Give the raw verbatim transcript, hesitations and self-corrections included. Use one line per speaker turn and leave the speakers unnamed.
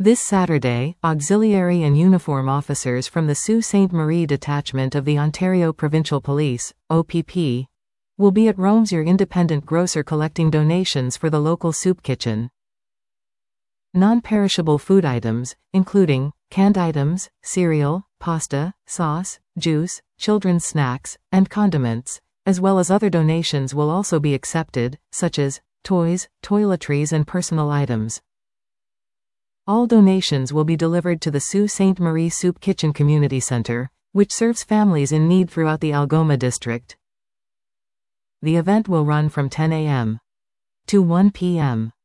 This Saturday, auxiliary and uniform officers from the Sault Ste. Marie Detachment of the Ontario Provincial Police, O P P, will be at Rome's Your Independent Grocer collecting donations for the local soup kitchen. Non-perishable food items, including canned items, cereal, pasta, sauce, juice, children's snacks, and condiments, as well as other donations will also be accepted, such as toys, toiletries and personal items. All donations will be delivered to the Sault Ste. Marie Soup Kitchen Community Centre, which serves families in need throughout the Algoma district. The event will run from ten A M to one P M